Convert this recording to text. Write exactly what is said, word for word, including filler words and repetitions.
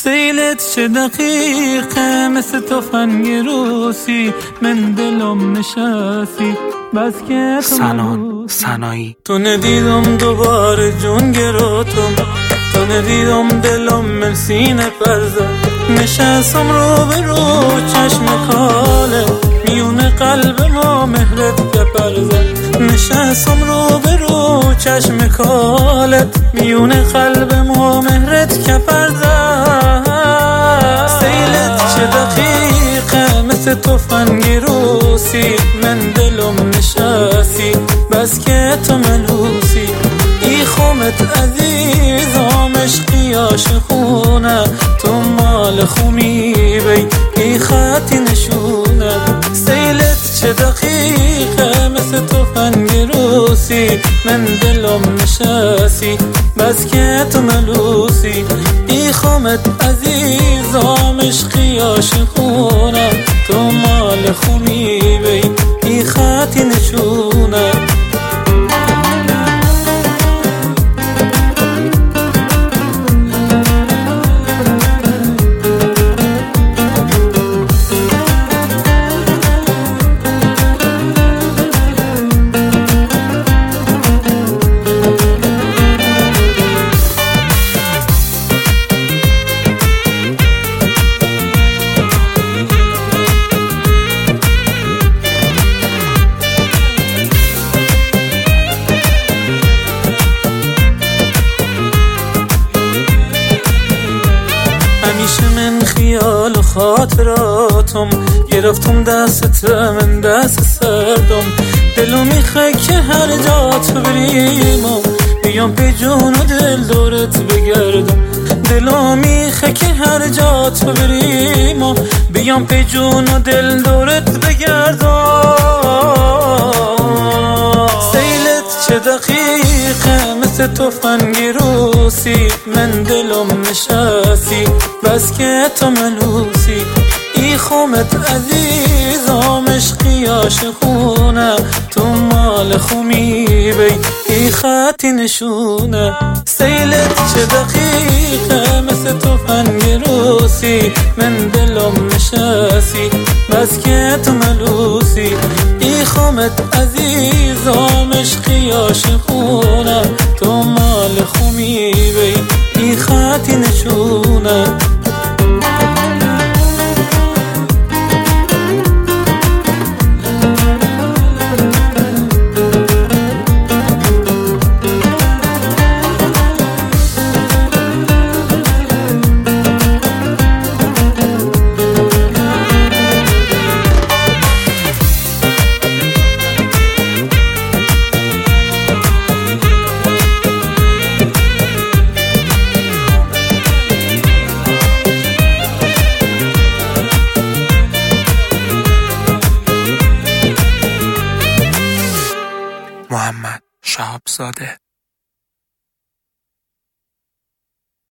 سیلت چه دقیقه مثل تفنگ روسی، من دلم نشستی بس که تو سنان سنایی. تو ندیدم دوباره جون گراتم، تو ندیدم دلم من سینه پرزه، نشستم رو به رو چشم کاله، میونه قلب ما مهرت که پرزه، نشستم رو به رو چشم کالت، میونه قلب ما مهرت که پرزه. سیلت چه دقیقه مثل تفنگ روسی، من دلم نشستی بس که تو ملوسی، ای خومت عزیزم عشقی عاشقونه، تو مال خومی بی ای خطی نشونه. سیلت چه دقیقه مثل تفنگ روسی، من دلم نشستی بس که تو ملوسی، ای خومت عزیزم عشقی عاشقونه، تو مال خومی بی ای خطی نشونه. همیشه من خیال و خاطراتم، گرفتم دستت من دست سردم، دلو میخواه که هر جا تو بریم و بیام به جون و دل دورت بگردم، دلو میخواه که هر جا تو بریم و بیام به جون و دل دورت بگردم. سیلت چه دقیقه مثل تفنگ روسی، من دلم نشستی بس که تو ملوسی، ای خومت عزیزم عشقی عاشقونه، تو مال خومی بی ای خطی نشونه. سیلت چه دقیقه مثل تفنگ روسی، من دلم نشستی بس که تو ملوسی، ای خومت عزیزم عشقی عاشقونه، تو مال خومی بی ای خطی نشونه. محمد شهابزاده.